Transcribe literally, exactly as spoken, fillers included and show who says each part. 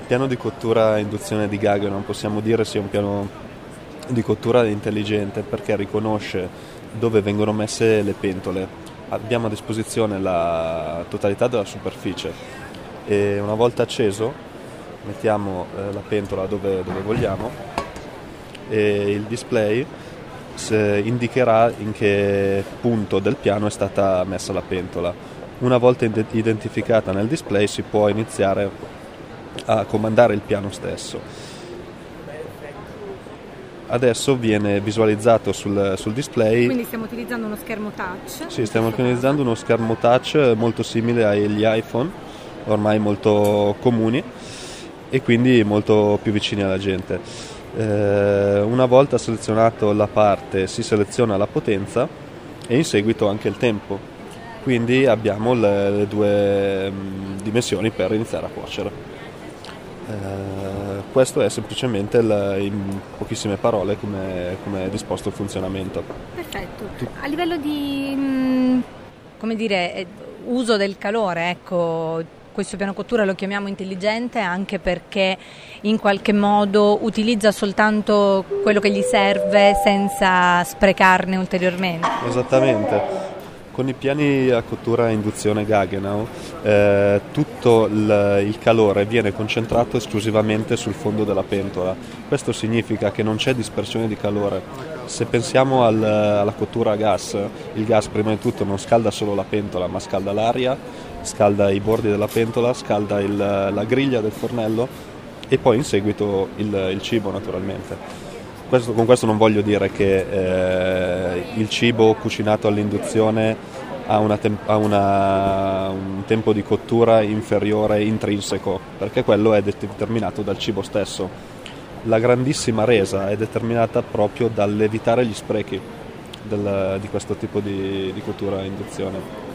Speaker 1: piano di cottura a induzione di Gaggenau possiamo dire sia un piano di cottura intelligente perché riconosce dove vengono messe le pentole. Abbiamo a disposizione la totalità della superficie e una volta acceso mettiamo eh, la pentola dove, dove vogliamo e il display indicherà in che punto del piano è stata messa la pentola. Una volta identificata nel display si può iniziare a comandare il piano stesso. Adesso viene visualizzato sul, sul display.
Speaker 2: Quindi stiamo utilizzando uno schermo touch?
Speaker 1: Sì, stiamo utilizzando uno schermo touch molto simile agli iPhone, ormai molto comuni e quindi molto più vicini alla gente. Eh, una volta selezionato la parte si seleziona la potenza e in seguito anche il tempo, quindi abbiamo le, le due mh, dimensioni per iniziare a cuocere. Uh, questo è semplicemente il, in pochissime parole come, come è disposto il funzionamento.
Speaker 2: Perfetto. A livello di mh, come dire, uso del calore, ecco, questo piano cottura lo chiamiamo intelligente anche perché in qualche modo utilizza soltanto quello che gli serve senza sprecarne ulteriormente.
Speaker 1: Esattamente. Con i piani a cottura a induzione Gaggenau eh, tutto il, il calore viene concentrato esclusivamente sul fondo della pentola. Questo significa che non c'è dispersione di calore. Se pensiamo al, alla cottura a gas, il gas prima di tutto non scalda solo la pentola ma scalda l'aria, scalda i bordi della pentola, scalda il, la griglia del fornello e poi in seguito il, il cibo naturalmente. Questo, con questo non voglio dire che eh, il cibo cucinato all'induzione ha, una tem- ha una, un tempo di cottura inferiore intrinseco, perché quello è determinato dal cibo stesso. La grandissima resa è determinata proprio dall'evitare gli sprechi del, di questo tipo di, di cottura a induzione.